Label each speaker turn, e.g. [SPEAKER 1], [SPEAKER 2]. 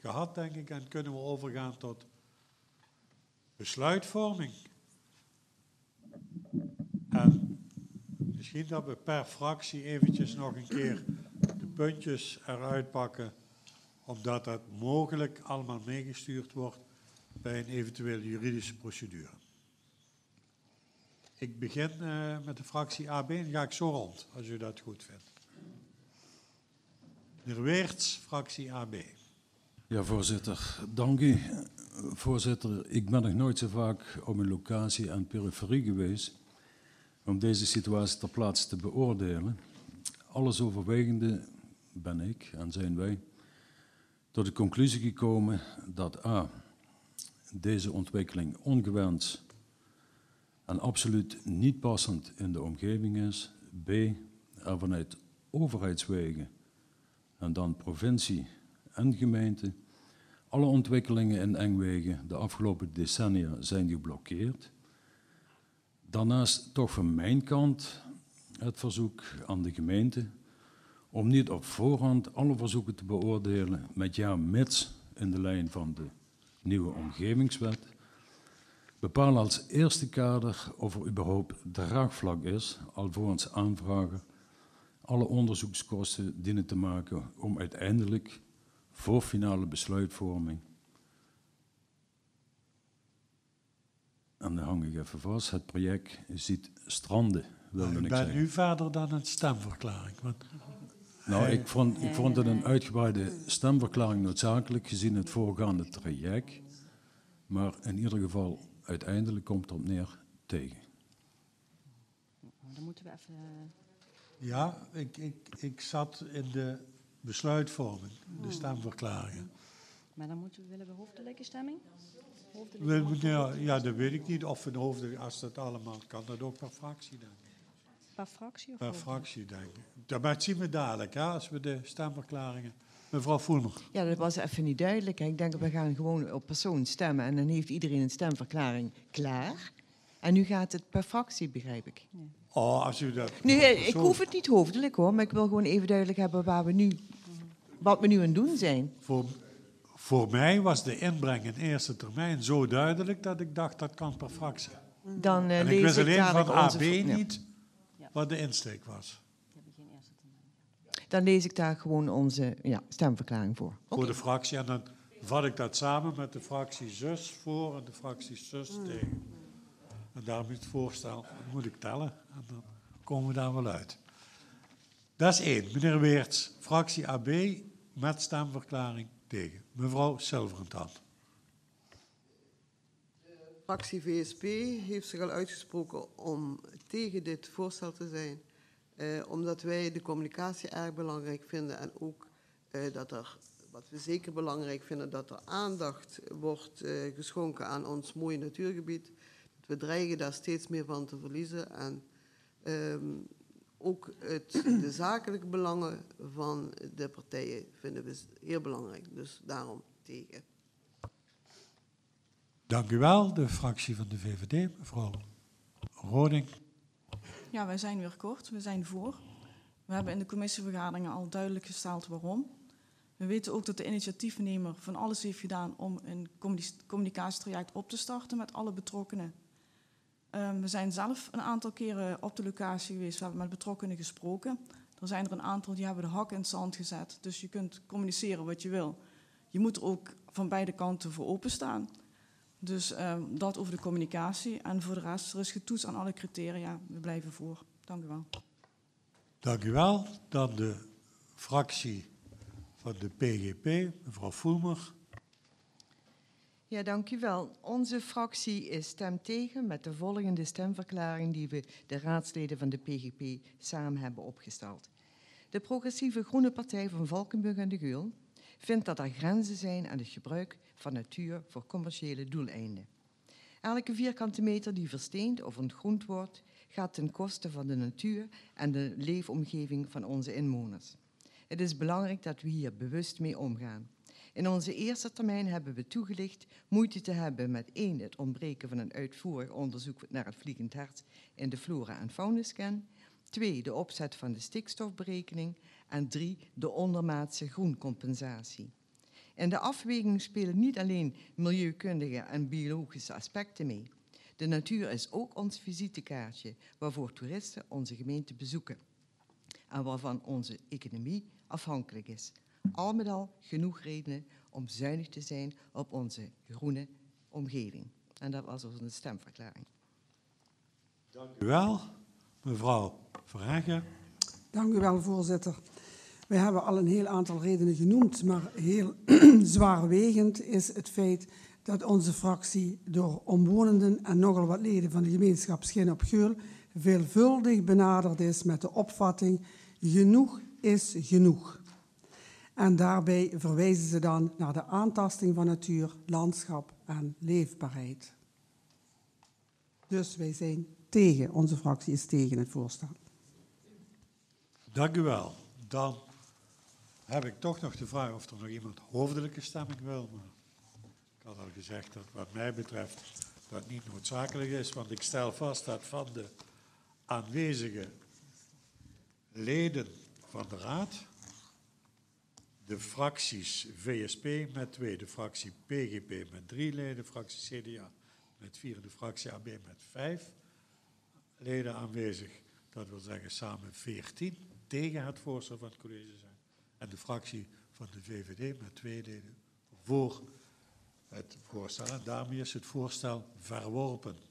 [SPEAKER 1] gehad, denk ik, en kunnen we overgaan tot besluitvorming. En misschien dat we per fractie eventjes nog een keer de puntjes eruit pakken, omdat dat mogelijk allemaal meegestuurd wordt bij een eventuele juridische procedure. Ik begin met de fractie AB en ga ik zo rond, als u dat goed vindt. Meneer Weerts, fractie AB.
[SPEAKER 2] Ja, voorzitter. Dank u. Voorzitter, ik ben nog nooit zo vaak op een locatie aan periferie geweest om deze situatie ter plaatse te beoordelen. Alles overwegende ben ik en zijn wij tot de conclusie gekomen dat a. deze ontwikkeling ongewenst en absoluut niet passend in de omgeving is. B. er vanuit overheidswegen en dan provincie en gemeente alle ontwikkelingen in Engwegen de afgelopen decennia zijn geblokkeerd. Daarnaast toch van mijn kant het verzoek aan de gemeente om niet op voorhand alle verzoeken te beoordelen met ja, mits in de lijn van de nieuwe omgevingswet. Bepaal als eerste kader of er überhaupt draagvlak is, alvorens aanvragen alle onderzoekskosten dienen te maken om uiteindelijk voor finale besluitvorming. En dan hang ik even vast, het project ziet stranden, wilde ik zeggen.
[SPEAKER 1] Ik ben nu verder dan een stemverklaring. Want
[SPEAKER 2] nou, ik vond het een uitgebreide stemverklaring noodzakelijk gezien het voorgaande traject. Maar in ieder geval, uiteindelijk komt het op neer tegen.
[SPEAKER 3] Dan moeten we even...
[SPEAKER 1] Ja, ik zat in de besluitvorming, de stemverklaringen.
[SPEAKER 3] Maar dan willen we hoofdelijke stemming?
[SPEAKER 1] Ja, dat weet ik niet. Of een hoofdelijke, als dat allemaal kan, dat ook per fractie, denk ik.
[SPEAKER 3] Per fractie? Of
[SPEAKER 1] per fractie, denk ik. Dat zien we dadelijk, hè, als we de stemverklaringen... Mevrouw Voelmer.
[SPEAKER 4] Ja, dat was even niet duidelijk. Ik denk, we gaan gewoon op persoon stemmen en dan heeft iedereen een stemverklaring klaar. En nu gaat het per fractie, begrijp ik.
[SPEAKER 3] Ja.
[SPEAKER 1] Oh, als u dat...
[SPEAKER 4] Nee, ik hoef het niet hoofdelijk hoor, maar ik wil gewoon even duidelijk hebben wat we nu aan het doen zijn.
[SPEAKER 1] Voor mij was de inbreng in eerste termijn zo duidelijk dat ik dacht dat kan per fractie.
[SPEAKER 4] Dan
[SPEAKER 1] en ik wist alleen van AB niet wat de insteek was.
[SPEAKER 4] Dan lees ik daar gewoon onze stemverklaring voor.
[SPEAKER 1] Voor de fractie. En dan vat ik dat samen met de fractie zus voor en de fractie zus tegen. En daarom is het voorstel, dat moet ik tellen. En dan komen we daar wel uit. Dat is 1. Meneer Weerts, fractie AB met stemverklaring tegen. Mevrouw Silverenthal.
[SPEAKER 5] De fractie VSP heeft zich al uitgesproken om tegen dit voorstel te zijn. Omdat wij de communicatie erg belangrijk vinden en ook dat er, wat we zeker belangrijk vinden, dat er aandacht wordt geschonken aan ons mooie natuurgebied. Dat we dreigen daar steeds meer van te verliezen en ook de zakelijke belangen van de partijen vinden we heel belangrijk. Dus daarom tegen.
[SPEAKER 1] Dank u wel. De fractie van de VVD, mevrouw Roding.
[SPEAKER 6] Ja, wij zijn weer kort. We zijn voor. We hebben in de commissievergaderingen al duidelijk gesteld waarom. We weten ook dat de initiatiefnemer van alles heeft gedaan om een communicatietraject op te starten met alle betrokkenen. We zijn zelf een aantal keren op de locatie geweest. We hebben met betrokkenen gesproken. Er zijn er een aantal die hebben de hak in het zand gezet. Dus je kunt communiceren wat je wil. Je moet er ook van beide kanten voor openstaan. Dus dat over de communicatie. En voor de rest, er is getoetst aan alle criteria. We blijven voor. Dank u wel.
[SPEAKER 1] Dank u wel. Dan de fractie van de PGP, mevrouw Voelmer.
[SPEAKER 4] Ja, dank u wel. Onze fractie stemt tegen met de volgende stemverklaring die we de raadsleden van de PGP samen hebben opgesteld. De progressieve Groene Partij van Valkenburg en de Geul vindt dat er grenzen zijn aan het gebruik van natuur voor commerciële doeleinden. Elke vierkante meter die versteend of ontgroend wordt, gaat ten koste van de natuur en de leefomgeving van onze inwoners. Het is belangrijk dat we hier bewust mee omgaan. In onze eerste termijn hebben we toegelicht moeite te hebben met 1. het ontbreken van een uitvoerig onderzoek naar het vliegend hert in de flora- en faunascan, 2. de opzet van de stikstofberekening en 3. de ondermaatse groencompensatie. In de afweging spelen niet alleen milieukundige en biologische aspecten mee. De natuur is ook ons visitekaartje waarvoor toeristen onze gemeente bezoeken en waarvan onze economie afhankelijk is. Al met al genoeg redenen om zuinig te zijn op onze groene omgeving. En dat was onze stemverklaring.
[SPEAKER 1] Dank u wel, mevrouw Verhagen.
[SPEAKER 7] Dank u wel, voorzitter. We hebben al een heel aantal redenen genoemd, maar heel zwaarwegend is het feit dat onze fractie door omwonenden en nogal wat leden van de gemeenschap Schin op Geul veelvuldig benaderd is met de opvatting: genoeg is genoeg. En daarbij verwijzen ze dan naar de aantasting van natuur, landschap en leefbaarheid. Dus wij zijn tegen, onze fractie is tegen het voorstel.
[SPEAKER 1] Dank u wel. Dan heb ik toch nog de vraag of er nog iemand hoofdelijke stemming wil. Maar ik had al gezegd dat wat mij betreft dat niet noodzakelijk is, want ik stel vast dat van de aanwezige leden van de Raad de fracties VSP met 2, de fractie PGP met 3 leden, de fractie CDA met 4, de fractie AB met 5 leden aanwezig. Dat wil zeggen samen 14 tegen het voorstel van het college zijn. En de fractie van de VVD met 2 leden voor het voorstel. En daarmee is het voorstel verworpen.